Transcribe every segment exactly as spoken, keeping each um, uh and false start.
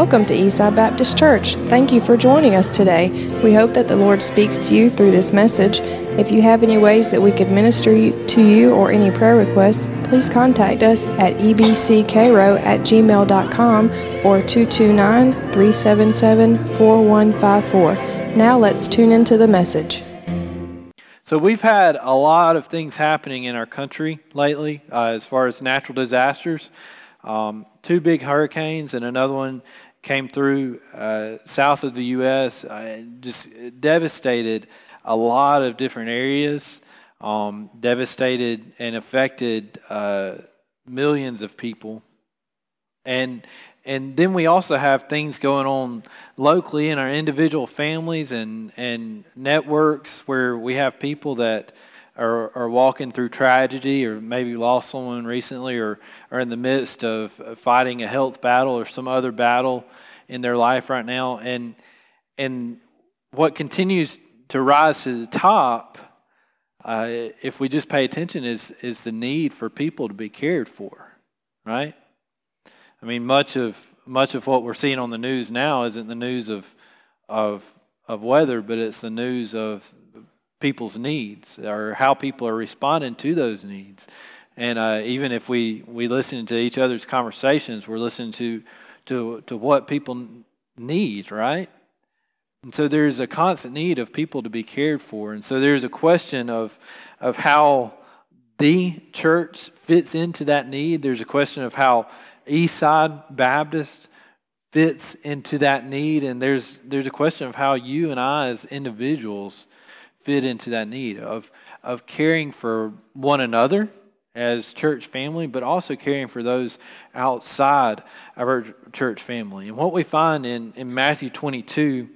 Welcome to Eastside Baptist Church. Thank you for joining us today. We hope that the Lord speaks to you through this message. If you have any ways that we could minister to you or any prayer requests, please contact us at e b c cairo at gmail dot com or two two nine, three seven seven, four one five four. Now let's tune into the message. So we've had a lot of things happening in our country lately uh, as far as natural disasters. Um, two big hurricanes and another one came through uh, south of the U S, uh, just devastated a lot of different areas, um, devastated and affected uh, millions of people. And and then we also have things going on locally in our individual families and, and networks where we have people that are, are walking through tragedy or maybe lost someone recently or are in the midst of fighting a health battle or some other battle in their life right now. And and what continues to rise to the top, uh, if we just pay attention, is is the need for people to be cared for, right? I mean, much of much of what we're seeing on the news now isn't the news of of of weather, but it's the news of people's needs or how people are responding to those needs. And uh, even if we, we listen to each other's conversations, we're listening to to to what people need, right? And so there's a constant need of people to be cared for. And so there's a question of of how the church fits into that need. There's a question of how Eastside Baptist fits into that need, and there's there's a question of how you and I as individuals fit into that need of of caring for one another as church family, but also caring for those outside of our church family. And what we find in, in Matthew twenty-two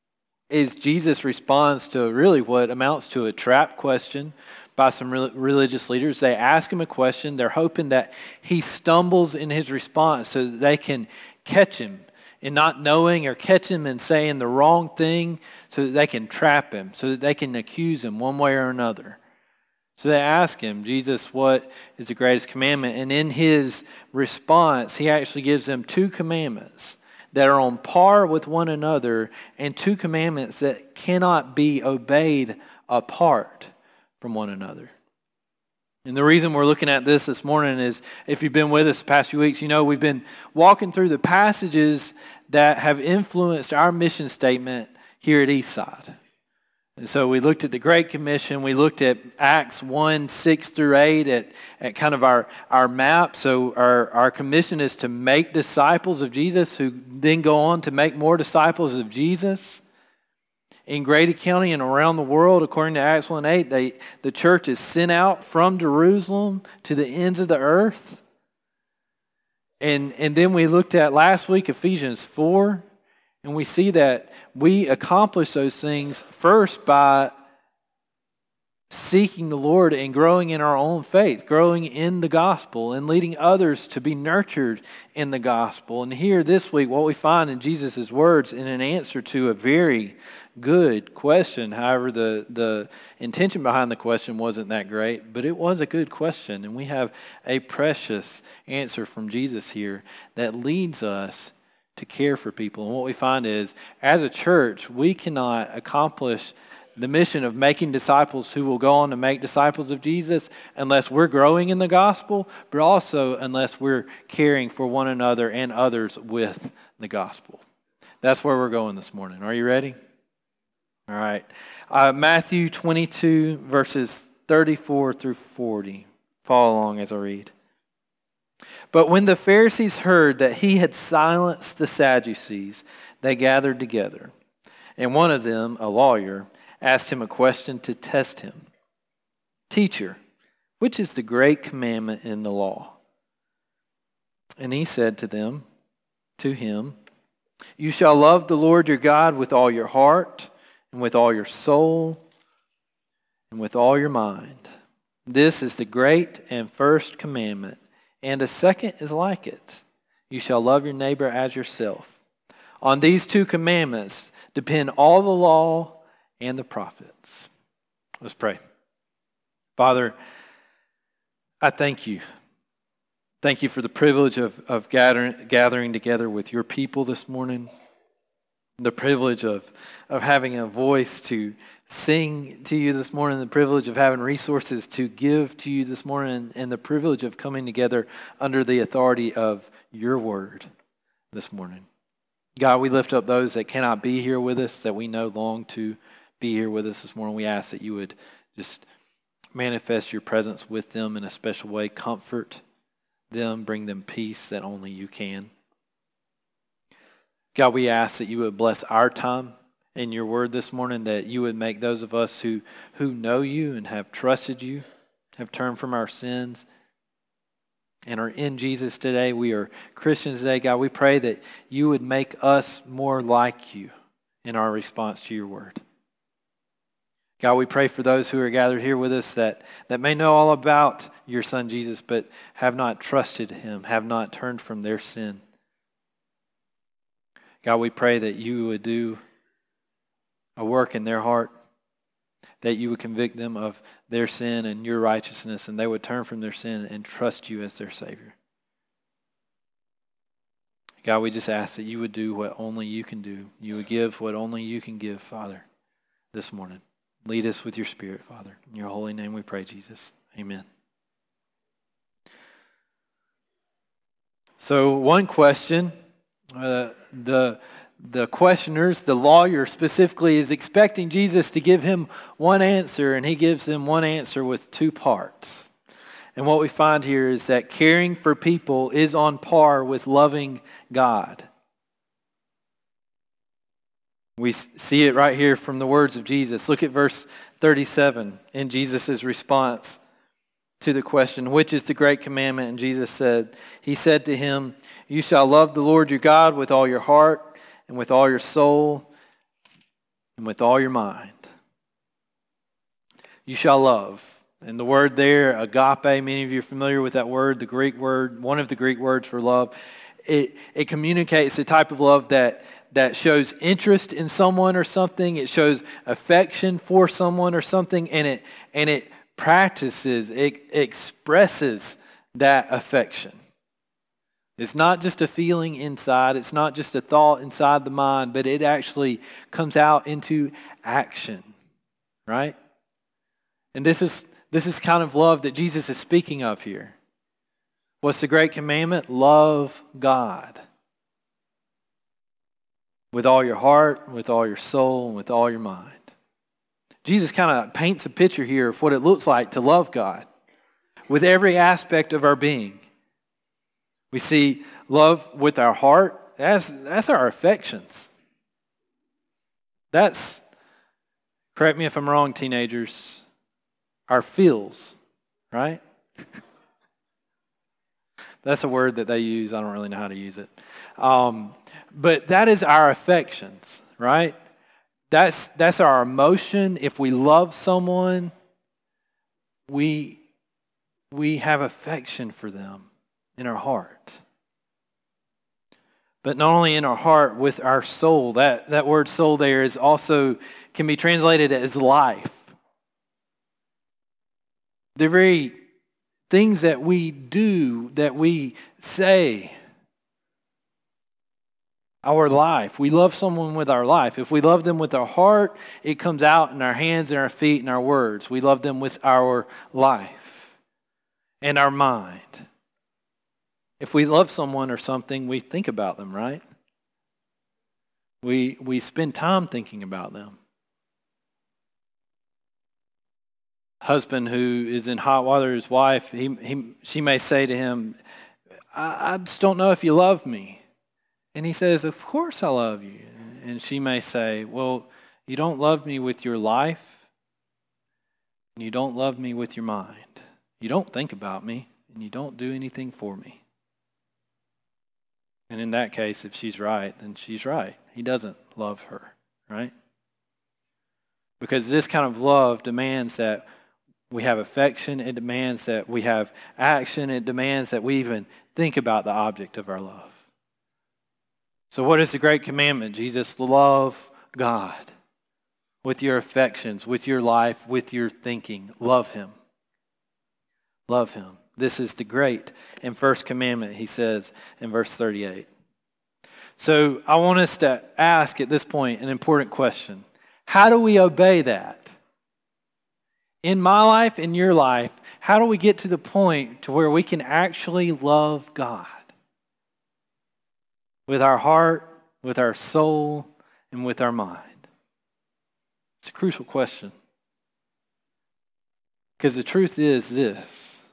is Jesus responds to really what amounts to a trap question by some re- religious leaders. They ask him a question. They're hoping that he stumbles in his response so that they can catch him in not knowing or catch him in saying the wrong thing so that they can trap him, so that they can accuse him one way or another. So they ask him, Jesus, what is the greatest commandment? And in his response, he actually gives them two commandments that are on par with one another and two commandments that cannot be obeyed apart from one another. And the reason we're looking at this this morning is, if you've been with us the past few weeks, you know we've been walking through the passages that have influenced our mission statement here at Eastside. And so we looked at the Great Commission, we looked at Acts one, six through eight at, at kind of our, our map. So our, our commission is to make disciples of Jesus who then go on to make more disciples of Jesus. In Grady County and around the world, according to Acts one eight, they, the church is sent out from Jerusalem to the ends of the earth. And, and then we looked at last week Ephesians four, and we see that we accomplish those things first by seeking the Lord and growing in our own faith, growing in the gospel and leading others to be nurtured in the gospel. And here this week, what we find in Jesus' words in an answer to a very good question. However, the, the intention behind the question wasn't that great, but it was a good question. And we have a precious answer from Jesus here that leads us to care for people. And what we find is, as a church, we cannot accomplish the mission of making disciples who will go on to make disciples of Jesus unless we're growing in the gospel, but also unless we're caring for one another and others with the gospel. That's where we're going this morning. Are you ready? All right. Uh, Matthew twenty-two, verses thirty-four through forty. Follow along as I read. But when the Pharisees heard that he had silenced the Sadducees, they gathered together. And one of them, a lawyer, asked him a question to test him. Teacher, which is the great commandment in the law? And he said to them, to him, you shall love the Lord your God with all your heart, and with all your soul, and with all your mind. This is the great and first commandment, and a second is like it. You shall love your neighbor as yourself. On these two commandments depend all the law and the prophets. Let's pray. Father, I thank you Thank you for the privilege of, of gathering, gathering together with your people this morning. The privilege of, of having a voice to sing to you this morning, the privilege of having resources to give to you this morning, and the privilege of coming together under the authority of your word this morning. God, we lift up those that cannot be here with us, that we know long to be here with us this morning. We ask that you would just manifest your presence with them in a special way, comfort them, bring them peace that only you can. God, we ask that you would bless our time in your word this morning, that you would make those of us who, who know you and have trusted you, have turned from our sins, and are in Jesus today. We are Christians today. God, we pray that you would make us more like you in our response to your word. God, we pray for those who are gathered here with us that, that may know all about your son Jesus, but have not trusted him, have not turned from their sin. God, we pray that you would do a work in their heart, that you would convict them of their sin and your righteousness, and they would turn from their sin and trust you as their Savior. God, we just ask that you would do what only you can do. You would give what only you can give, Father, this morning. Lead us with your Spirit, Father. In your holy name we pray, Jesus. Amen. So one question, uh, the the questioners, the lawyer specifically, is expecting Jesus to give him one answer, and he gives them one answer with two parts. And what we find here is that caring for people is on par with loving God. We see it right here from the words of Jesus. Look at verse thirty-seven in Jesus' response to the question, which is the great commandment? And Jesus said, he said to him, you shall love the Lord your God with all your heart and with all your soul and with all your mind. You shall love. And the word there, agape, many of you are familiar with that word, the Greek word, one of the Greek words for love. It, it communicates a type of love that that shows interest in someone or something. It shows affection for someone or something, and it and it practices, it expresses that affection. It's not just a feeling inside, it's not just a thought inside the mind, but it actually comes out into action, right? And this is this is kind of love that Jesus is speaking of here. What's the great commandment? Love God. With all your heart, with all your soul, and with all your mind. Jesus kind of paints a picture here of what it looks like to love God with every aspect of our being. We see love with our heart. That's, that's our affections. That's, correct me if I'm wrong, teenagers, our feels, right? That's a word that they use. I don't really know how to use it. Um, but that is our affections, right? That's that's our emotion. If we love someone, we we have affection for them in our heart. But not only in our heart, with our soul. That, that word soul there is also can be translated as life. The very things that we do, that we say, our life. We love someone with our life. If we love them with our heart, it comes out in our hands and our feet and our words. We love them with our life and our mind. If we love someone or something, we think about them, right? We we spend time thinking about them. Husband who is in hot water, his wife, he, he she may say to him, I, I just don't know if you love me. And he says, of course I love you. And she may say, well, you don't love me with your life, and you don't love me with your mind. You don't think about me, and you don't do anything for me. And in that case, if she's right, then she's right. He doesn't love her, right? Because this kind of love demands that we have affection, it demands that we have action, it demands that we even think about the object of our love. So what is the great commandment? Jesus, love God with your affections, with your life, with your thinking. Love him. Love him. This is the great and first commandment, he says in verse thirty-eight. So I want us to ask at this point an important question. How do we obey that? In my life, in your life, how do we get to the point to where we can actually love God? With our heart, with our soul, and with our mind. It's a crucial question. Because the truth is this.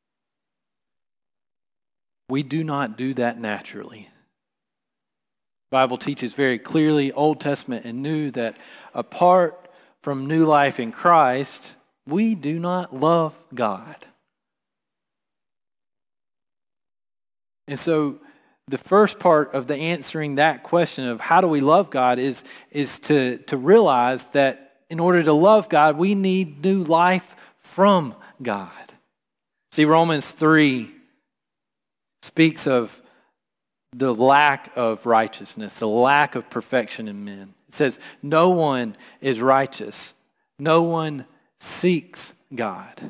We do not do that naturally. The Bible teaches very clearly, Old Testament and New, that apart from new life in Christ, we do not love God. And so the first part of the answering that question of how do we love God is, is to, to realize that in order to love God, we need new life from God. See, Romans three speaks of the lack of righteousness, the lack of perfection in men. It says, no one is righteous. No one seeks God.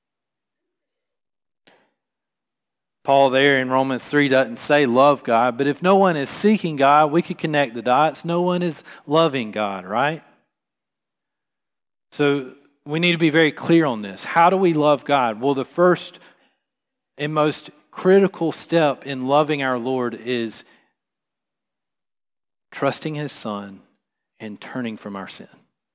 Paul there in Romans three doesn't say love God, but if no one is seeking God, we could connect the dots. No one is loving God, right? So we need to be very clear on this. How do we love God? Well, the first and most critical step in loving our Lord is trusting his Son and turning from our sin.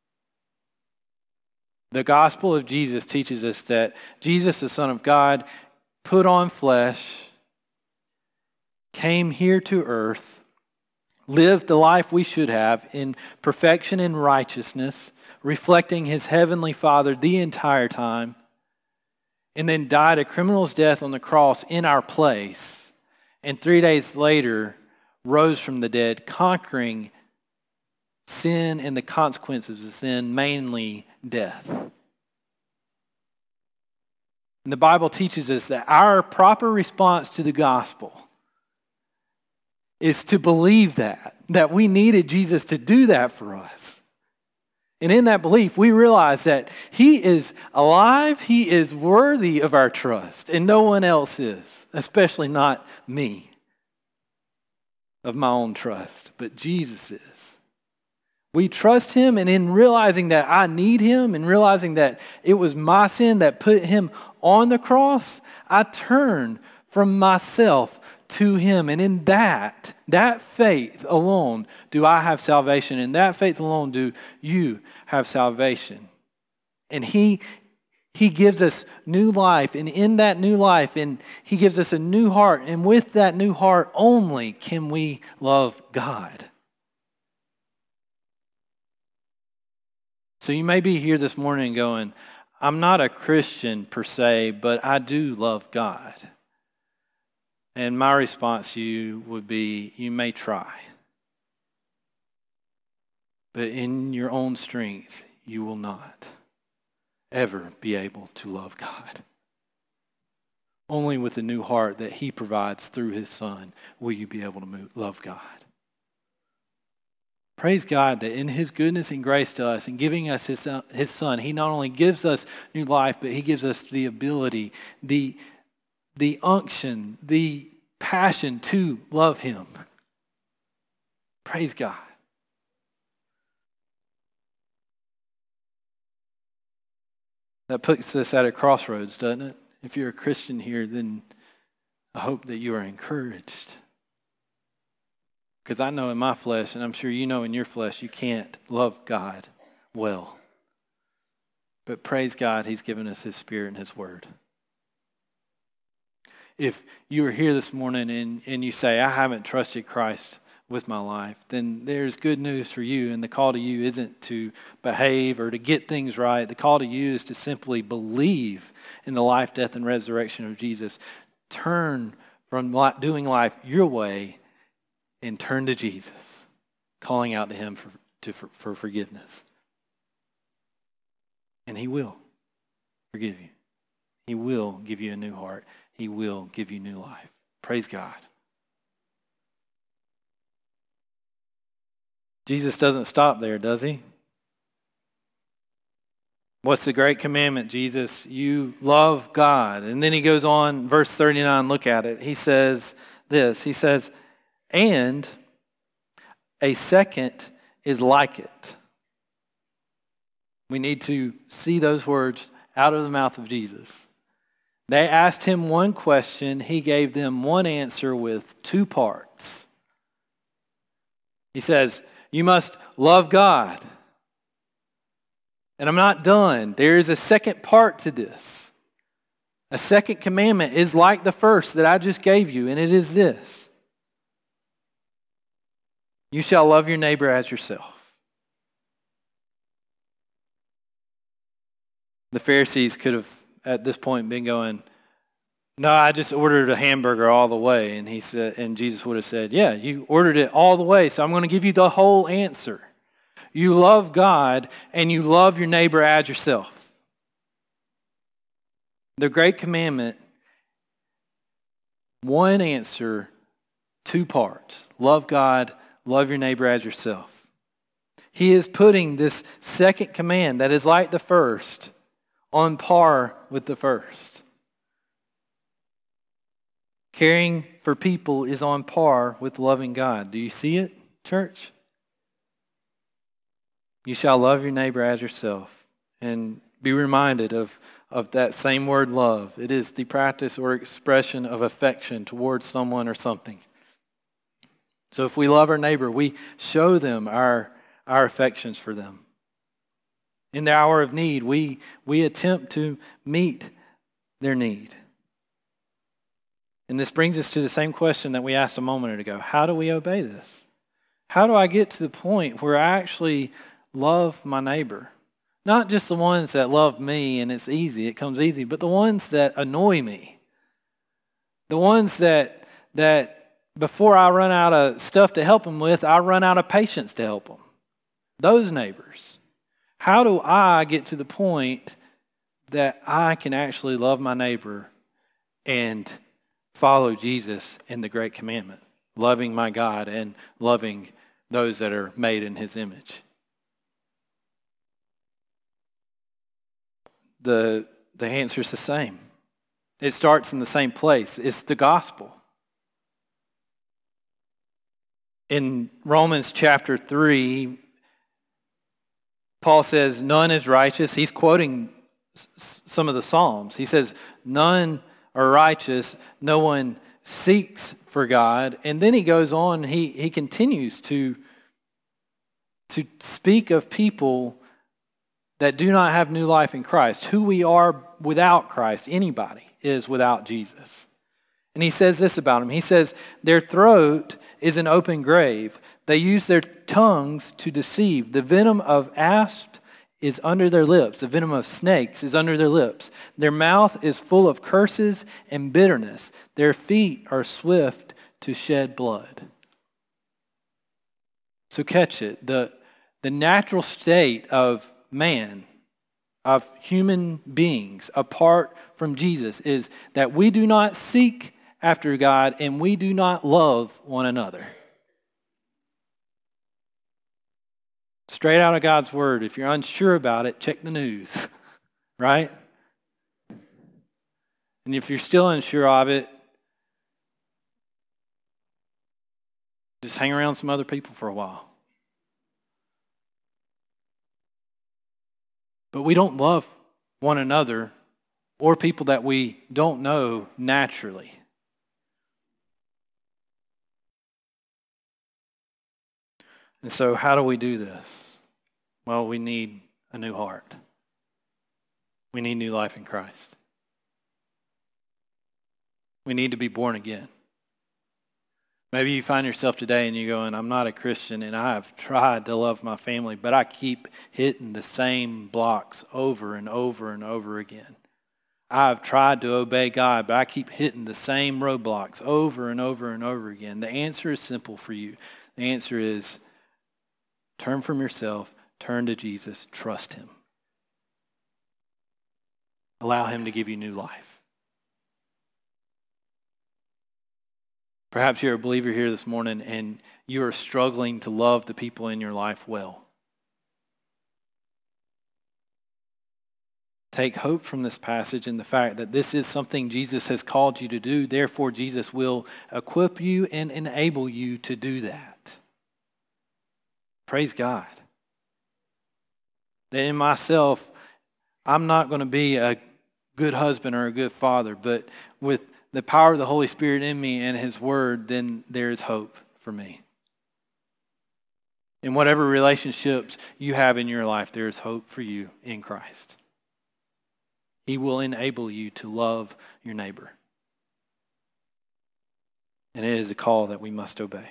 The gospel of Jesus teaches us that Jesus, the Son of God, put on flesh, came here to earth, lived the life we should have in perfection and righteousness, reflecting his heavenly Father the entire time, and then died a criminal's death on the cross in our place, and three days later rose from the dead, conquering sin and the consequences of sin, mainly death. And the Bible teaches us that our proper response to the gospel is to believe that, that we needed Jesus to do that for us. And in that belief, we realize that he is alive, he is worthy of our trust, and no one else is, especially not me, of my own trust, but Jesus is. We trust him, and in realizing that I need him and realizing that it was my sin that put him on the cross, I turn from myself to him. And in that, that faith alone do I have salvation. And that faith alone do you have salvation. And he, he gives us new life. And in that new life, and he gives us a new heart. And with that new heart only can we love God. So you may be here this morning going, I'm not a Christian per se, but I do love God. And my response to you would be, you may try. But in your own strength, you will not ever be able to love God. Only with the new heart that he provides through his Son will you be able to move, love God. Praise God that in his goodness and grace to us and giving us his, uh, his Son, he not only gives us new life, but he gives us the ability, the, the unction, the passion to love him. Praise God. That puts us at a crossroads, doesn't it? If you're a Christian here, then I hope that you are encouraged. Because I know in my flesh, and I'm sure you know in your flesh, you can't love God well. But praise God, he's given us his Spirit and his word. If you are here this morning and, and you say, I haven't trusted Christ with my life, then there's good news for you. And the call to you isn't to behave or to get things right. The call to you is to simply believe in the life, death, and resurrection of Jesus. Turn from doing life your way and turn to Jesus, calling out to him for, to, for, for forgiveness. And he will forgive you. He will give you a new heart. He will give you new life. Praise God. Jesus doesn't stop there, does he? What's the great commandment, Jesus? You love God. And then he goes on, verse thirty-nine, look at it. He says this, he says, and a second is like it. We need to see those words out of the mouth of Jesus. They asked him one question. He gave them one answer with two parts. He says, you must love God. And I'm not done. There is a second part to this. A second commandment is like the first that I just gave you, and it is this. You shall love your neighbor as yourself. The Pharisees could have, at this point, been going, no, I just ordered a hamburger all the way. And he said, and Jesus would have said, yeah, you ordered it all the way, so I'm going to give you the whole answer. You love God and you love your neighbor as yourself. The great commandment, one answer, two parts. Love God, love your neighbor as yourself. He is putting this second command that is like the first on par with the first. Caring for people is on par with loving God. Do you see it, church? You shall love your neighbor as yourself. And be reminded of, of that same word, love. It is the practice or expression of affection towards someone or something. So if we love our neighbor, we show them our, our affections for them. In the hour of need, we, we attempt to meet their need. And this brings us to the same question that we asked a moment ago. How do we obey this? How do I get to the point where I actually love my neighbor? Not just the ones that love me and it's easy, it comes easy, but the ones that annoy me. The ones that, that before I run out of stuff to help them with, I run out of patience to help them. Those neighbors. How do I get to the point that I can actually love my neighbor and follow Jesus in the great commandment, loving my God and loving those that are made in his image? The, the answer is the same. It starts in the same place. It's the gospel. In Romans chapter three, Paul says, none is righteous. He's quoting some of the Psalms. He says, none are righteous. No one seeks for God. And then he goes on, he, he continues to, to speak of people that do not have new life in Christ, who we are without Christ. Anybody is without Jesus. And he says this about them. He says, their throat is an open grave. They use their tongues to deceive. The venom of asp is under their lips. The venom of snakes is under their lips. Their mouth is full of curses and bitterness. Their feet are swift to shed blood. So catch it. The, the natural state of man, of human beings apart from Jesus, is that we do not seek after God and we do not love one another. Straight out of God's word. If you're unsure about it, check the news, right? And if you're still unsure of it, just hang around some other people for a while. But we don't love one another or people that we don't know naturally. And so how do we do this? Well, we need a new heart. We need new life in Christ. We need to be born again. Maybe you find yourself today and you're going, I'm not a Christian and I've tried to love my family, but I keep hitting the same blocks over and over and over again. I've tried to obey God, but I keep hitting the same roadblocks over and over and over again. The answer is simple for you. The answer is turn from yourself, turn to Jesus, trust him. Allow him to give you new life. Perhaps you're a believer here this morning and you are struggling to love the people in your life well. take hope from this passage in the fact that this is something Jesus has called you to do. Therefore, Jesus will equip you and enable you to do that. Praise God. That in myself, I'm not going to be a good husband or a good father, but with the power of the Holy Spirit in me and His Word, then there is hope for me. In whatever relationships you have in your life, there is hope for you in Christ. He will enable you to love your neighbor. And it is a call that we must obey.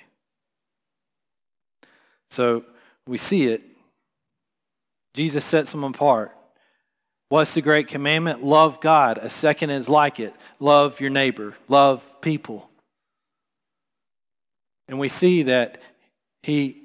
So we see it. Jesus sets them apart. What's the great commandment? Love God. A second is like it. Love your neighbor. Love people. And we see that he,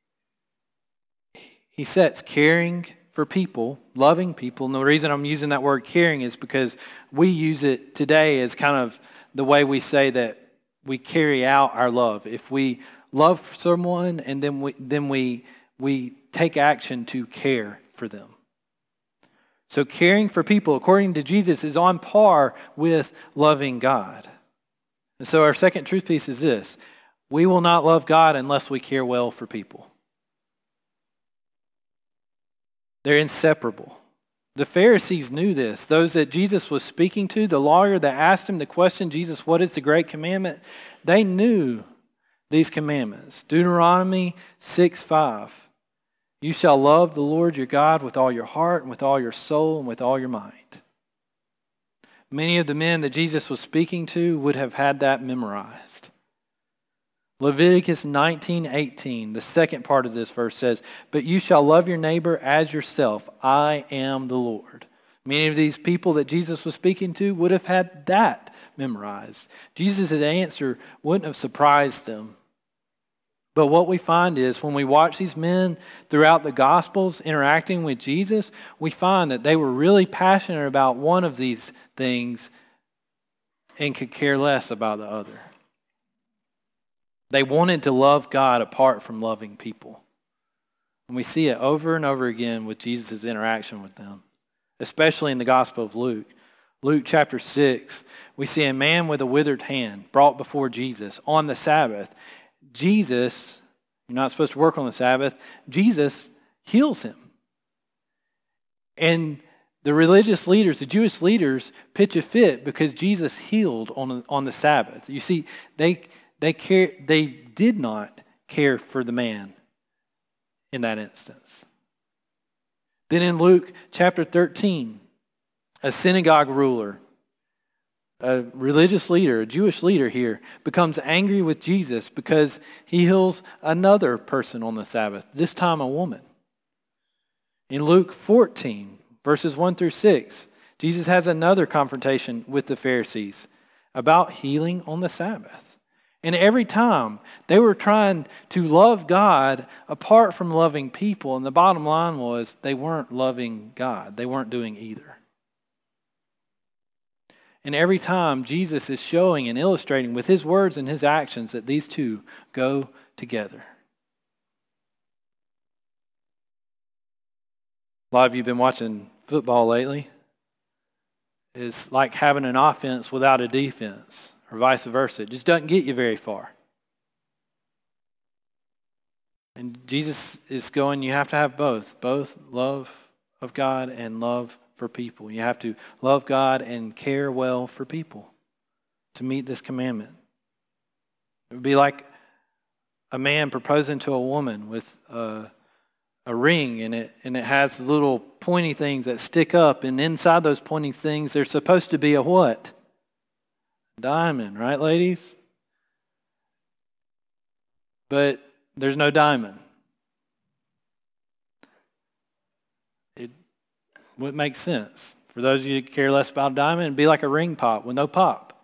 he sets caring for people, loving people. And the reason I'm using that word caring is because we use it today as kind of the way we say that we carry out our love. If we love someone and then we then we we take action to care for them. So caring for people, according to Jesus, is on par with loving God. And so our second truth piece is this: we will not love God unless we care well for people. They're inseparable. The Pharisees knew this. Those that Jesus was speaking to, the lawyer that asked him the question, Jesus, what is the great commandment? They knew these commandments. Deuteronomy six five. You shall love the Lord your God with all your heart and with all your soul and with all your mind. Many of the men that Jesus was speaking to would have had that memorized. Leviticus nineteen eighteen, the second part of this verse says, but you shall love your neighbor as yourself. I am the Lord. Many of these people that Jesus was speaking to would have had that memorized. Jesus' answer wouldn't have surprised them. But what we find is when we watch these men throughout the Gospels interacting with Jesus, we find that they were really passionate about one of these things and could care less about the other. They wanted to love God apart from loving people. And we see it over and over again with Jesus' interaction with them, especially in the Gospel of Luke. Luke chapter six, we see a man with a withered hand brought before Jesus on the Sabbath. Jesus, you're not supposed to work on the Sabbath, Jesus heals him. And the religious leaders, the Jewish leaders, pitch a fit because Jesus healed on, on the Sabbath. You see, they... They care, they did not care for the man in that instance. Then in Luke chapter thirteen, a synagogue ruler, a religious leader, a Jewish leader here, becomes angry with Jesus because he heals another person on the Sabbath, this time a woman. In Luke fourteen, verses one through six, Jesus has another confrontation with the Pharisees about healing on the Sabbath. And every time they were trying to love God apart from loving people. And the bottom line was they weren't loving God. They weren't doing either. And every time Jesus is showing and illustrating with his words and his actions that these two go together. A lot of you have been watching football lately. It's like having an offense without a defense. Or vice versa. It just doesn't get you very far. And Jesus is going, you have to have both. Both love of God and love for people. You have to love God and care well for people to meet this commandment. It would be like a man proposing to a woman with a, a ring and it, and it has little pointy things that stick up. And inside those pointy things, there's supposed to be a what? Diamond, right, ladies? But there's no diamond. It wouldn't make sense. For those of you who care less about diamond, it'd be like a ring pop with no pop.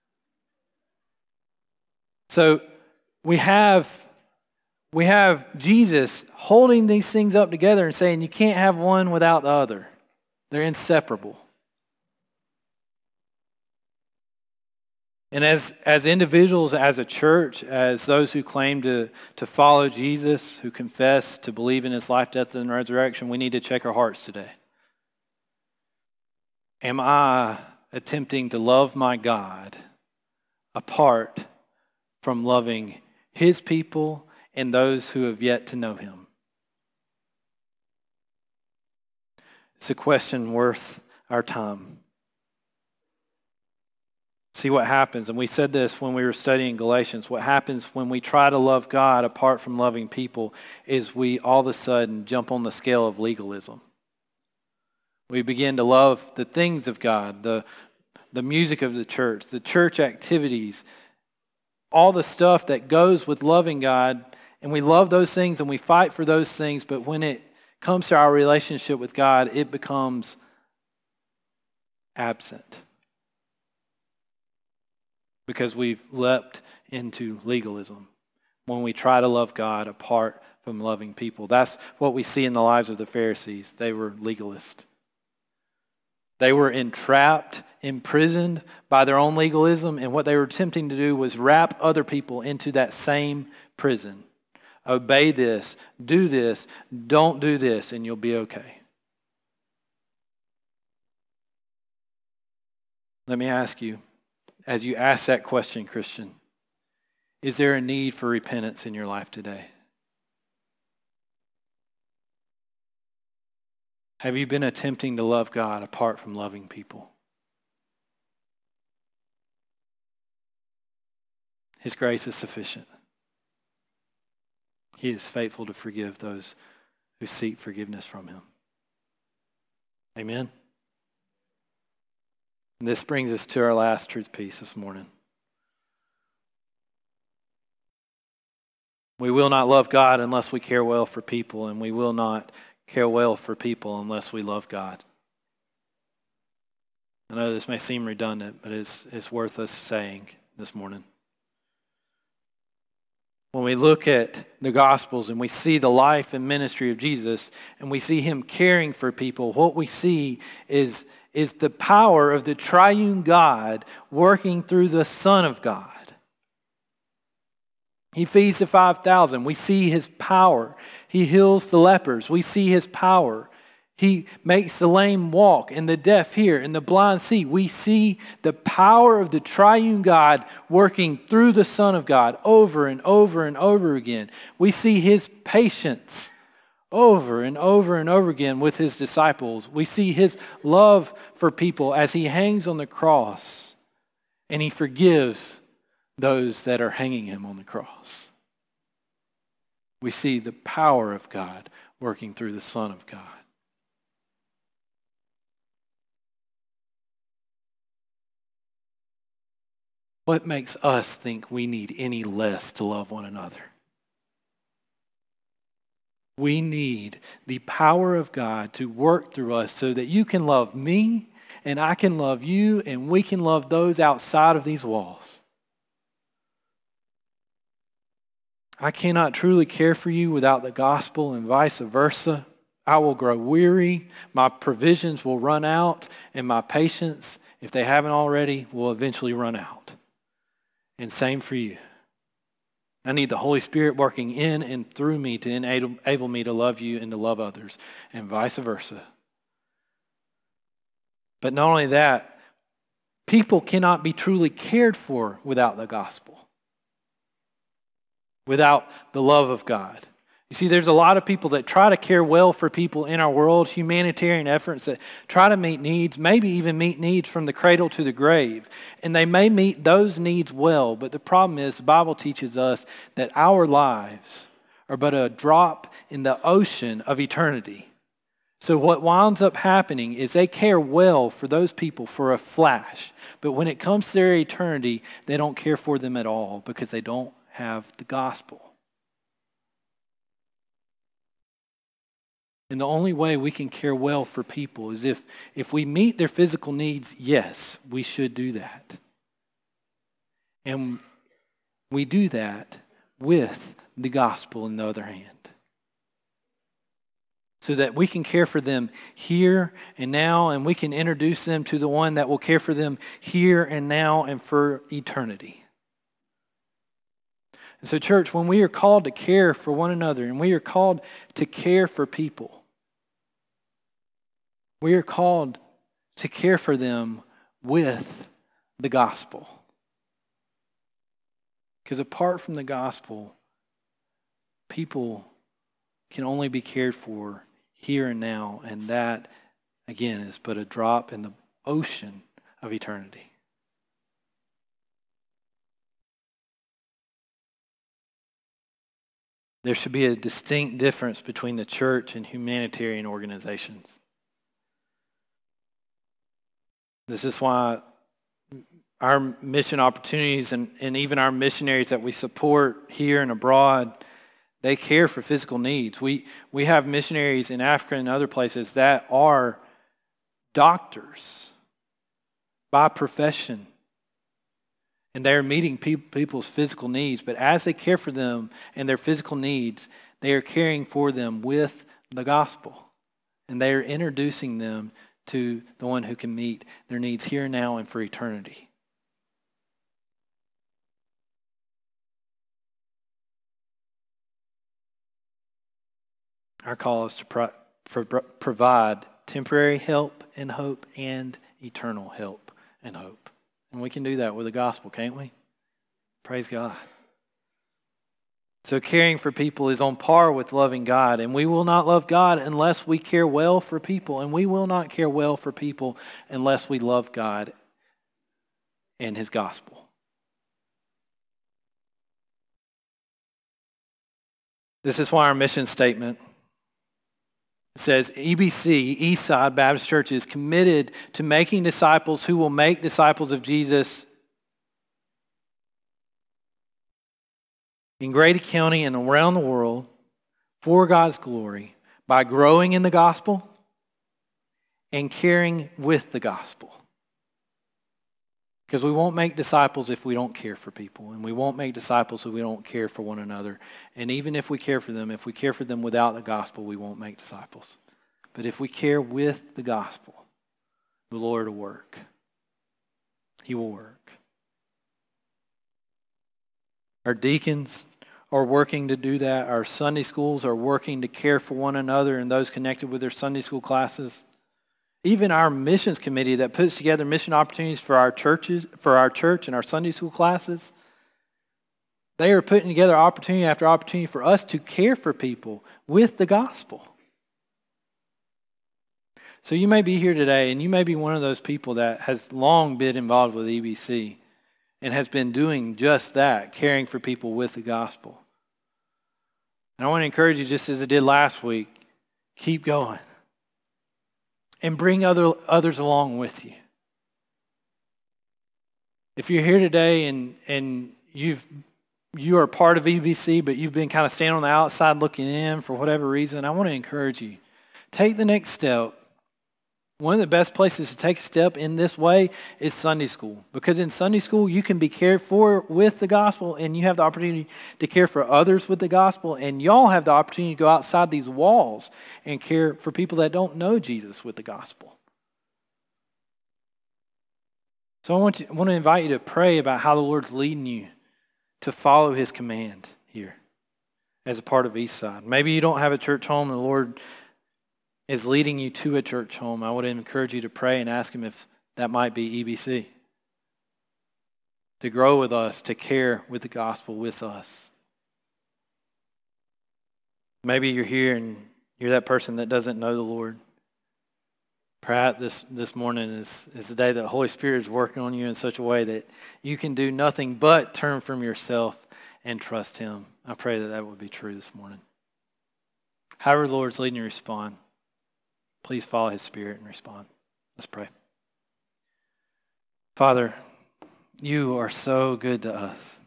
So we have we have Jesus holding these things up together and saying you can't have one without the other. They're inseparable. And as, as individuals, as a church, as those who claim to, to follow Jesus, who confess to believe in his life, death, and resurrection, we need to check our hearts today. Am I attempting to love my God apart from loving his people and those who have yet to know him? It's a question worth our time. See what happens, and we said this when we were studying Galatians, what happens when we try to love God apart from loving people is we all of a sudden jump on the scale of legalism. We begin to love the things of God, the, the music of the church, the church activities, all the stuff that goes with loving God, and we love those things and we fight for those things, but when it comes to our relationship with God, it becomes absent. Because we've leapt into legalism when we try to love God apart from loving people. That's what we see in the lives of the Pharisees. They were legalists. They were entrapped, imprisoned by their own legalism, and what they were attempting to do was wrap other people into that same prison. Obey this, do this, don't do this, and you'll be okay. Let me ask you, as you ask that question, Christian, is there a need for repentance in your life today? Have you been attempting to love God apart from loving people? His grace is sufficient. He is faithful to forgive those who seek forgiveness from him. Amen. And this brings us to our last truth piece this morning. We will not love God unless we care well for people, and we will not care well for people unless we love God. I know this may seem redundant, but it's, it's worth us saying this morning. When we look at the Gospels and we see the life and ministry of Jesus and we see him caring for people, what we see is, is the power of the triune God working through the Son of God. He feeds the five thousand. We see his power. He heals the lepers. We see his power. He makes the lame walk and the deaf hear and the blind see. We see the power of the triune God working through the Son of God over and over and over again. We see his patience over and over and over again with his disciples. We see his love for people as he hangs on the cross and he forgives those that are hanging him on the cross. We see the power of God working through the Son of God. What makes us think we need any less to love one another? We need the power of God to work through us so that you can love me and I can love you and we can love those outside of these walls. I cannot truly care for you without the gospel and vice versa. I will grow weary, my provisions will run out, and my patience, if they haven't already, will eventually run out. And same for you. I need the Holy Spirit working in and through me to enable, enable me to love you and to love others, and vice versa. But not only that, people cannot be truly cared for without the gospel, without the love of God. You see, there's a lot of people that try to care well for people in our world, humanitarian efforts that try to meet needs, maybe even meet needs from the cradle to the grave. And they may meet those needs well, but the problem is the Bible teaches us that our lives are but a drop in the ocean of eternity. So what winds up happening is they care well for those people for a flash, but when it comes to their eternity, they don't care for them at all because they don't have the gospel. And the only way we can care well for people is if, if we meet their physical needs, yes, we should do that. And we do that with the gospel in the other hand. So that we can care for them here and now, and we can introduce them to the one that will care for them here and now and for eternity. And so, church, when we are called to care for one another and we are called to care for people, we are called to care for them with the gospel. Because apart from the gospel, people can only be cared for here and now, and that, again, is but a drop in the ocean of eternity. There should be a distinct difference between the church and humanitarian organizations. This is why our mission opportunities and, and even our missionaries that we support here and abroad, they care for physical needs. We, we have missionaries in Africa and other places that are doctors by profession. And they're meeting pe- people's physical needs. But as they care for them and their physical needs, they are caring for them with the gospel. And they are introducing them to the one who can meet their needs here and now and for eternity. Our call is to pro- for, provide temporary help and hope and eternal help and hope. And we can do that with the gospel, can't we? Praise God. So caring for people is on par with loving God. And we will not love God unless we care well for people. And we will not care well for people unless we love God and His gospel. This is why our mission statement says E B C, Eastside Baptist Church, is committed to making disciples who will make disciples of Jesus in Grady County and around the world for God's glory by growing in the gospel and caring with the gospel. Because we won't make disciples if we don't care for people, and we won't make disciples if we don't care for one another. And even if we care for them, if we care for them without the gospel, we won't make disciples. But if we care with the gospel, the Lord will work. He will work. Our deacons are working to do that. Our Sunday schools are working to care for one another and those connected with their Sunday school classes. Even our missions committee that puts together mission opportunities for our churches, for our church and our Sunday school classes, they are putting together opportunity after opportunity for us to care for people with the gospel. So you may be here today and you may be one of those people that has long been involved with E B C and has been doing just that, caring for people with the gospel. And I want to encourage you, just as I did last week, keep going. And bring other others along with you. If you're here today and and you've you are part of E B C, but you've been kind of standing on the outside looking in for whatever reason, I want to encourage you. Take the next step. One of the best places to take a step in this way is Sunday school. Because in Sunday school, you can be cared for with the gospel, and you have the opportunity to care for others with the gospel, and y'all have the opportunity to go outside these walls and care for people that don't know Jesus with the gospel. So I want, to, I want to invite you to pray about how the Lord's leading you to follow His command here as a part of Eastside. Maybe you don't have a church home, and the Lord is leading you to a church home. I would encourage you to pray and ask Him if that might be E B C. To grow with us, to care with the gospel with us. Maybe you're here and you're that person that doesn't know the Lord. Perhaps this, this morning is, is the day that the Holy Spirit is working on you in such a way that you can do nothing but turn from yourself and trust Him. I pray that that would be true this morning. However the Lord's leading you to respond, please follow His Spirit and respond. Let's pray. Father, You are so good to us.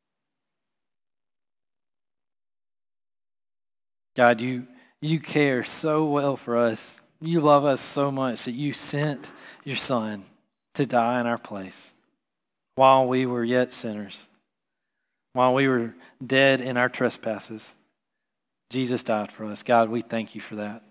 God, you, you care so well for us. You love us so much that You sent Your Son to die in our place while we were yet sinners, while we were dead in our trespasses. Jesus died for us. God, we thank You for that.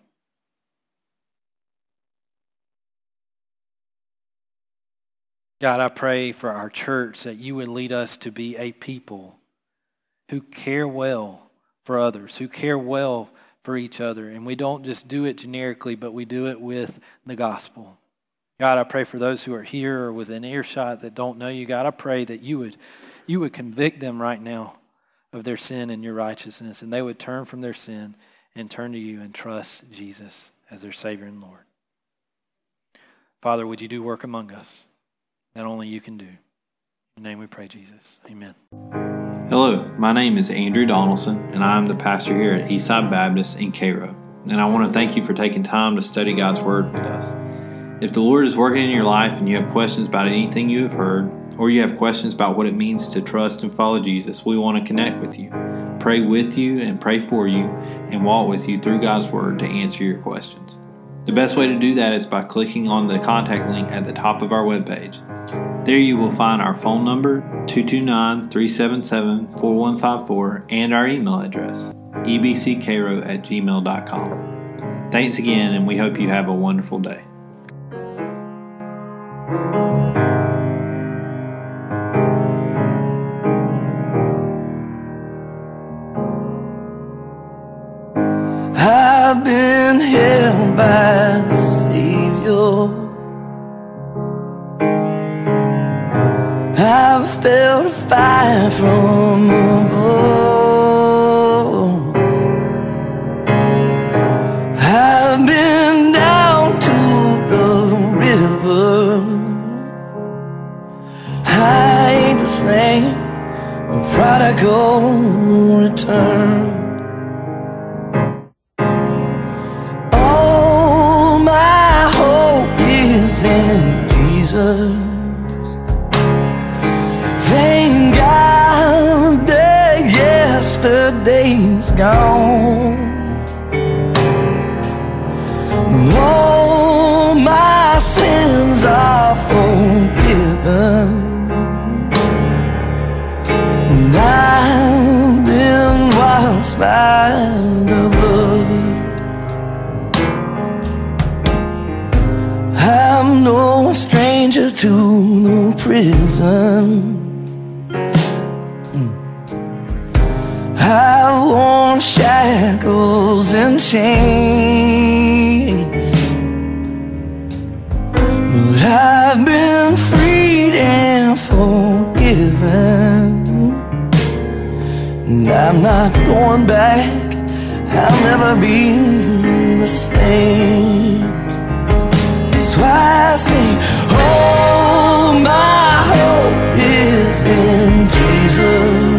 God, I pray for our church that You would lead us to be a people who care well for others, who care well for each other. And we don't just do it generically, but we do it with the gospel. God, I pray for those who are here or within earshot that don't know you. God, I pray that you would, you would convict them right now of their sin and your righteousness, and they would turn from their sin and turn to you and trust Jesus as their Savior and Lord. Father, would you do work among us that only you can do? In your name we pray, Jesus. Amen. Hello, my name is Andrew Donaldson, and I am the pastor here at Eastside Baptist in Cairo. And I want to thank you for taking time to study God's Word with us. If the Lord is working in your life and you have questions about anything you have heard, or you have questions about what it means to trust and follow Jesus, we want to connect with you, pray with you, and pray for you, and walk with you through God's Word to answer your questions. The best way to do that is by clicking on the contact link at the top of our webpage. There you will find our phone number, two two nine, three seven seven, four one five four, and our email address, e b c cairo at gmail dot com. Thanks again, and we hope you have a wonderful day. I've been held by the Savior. I've felt a fire from above. I've been down to the river. I ain't the same, a prodigal return. All my hope is in Jesus. Thank God that yesterday's gone. All my sins are forgiven, and I've been washed by the blood. I'm no stranger to the prison. I've worn shackles and chains, but I've been freed and forgiven, and I'm not going back. I'll never be the same. That's why I say, oh, my hope is in Jesus.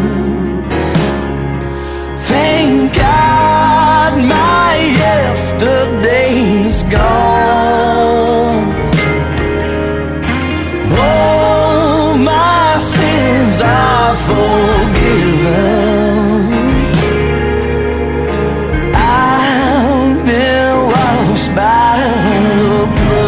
Thank God my yesterday's gone. All my sins are forgiven. I've been washed by the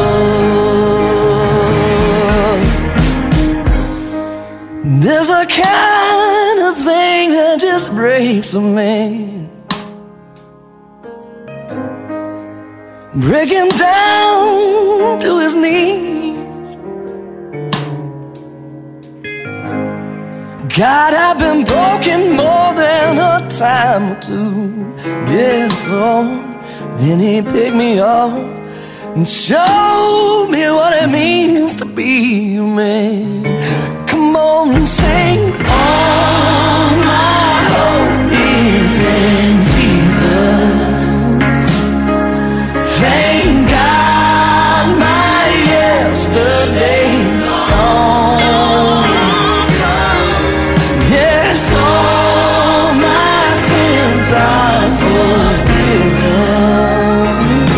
blood. There's a kind of thing that just breaks a man, break him down to his knees. God, I've been broken more than a time or two. Yes, Lord. Then he picked me up and showed me what it means to be a man. Come on and sing. All my hope is in Jesus. Thank God my yesterday's gone. Yes, all my sins are forgiven.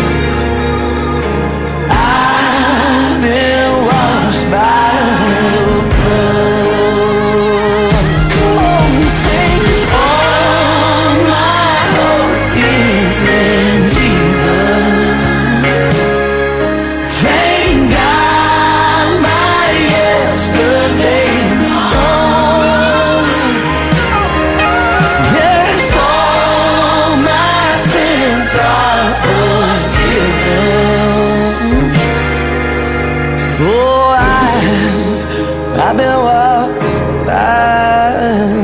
I've been washed by the blood. Come on and sing. All my hope is in Jesus. Thank God my yesterday's gone. Yes, all my sins are forgiven. Oh, I've, I've been washed by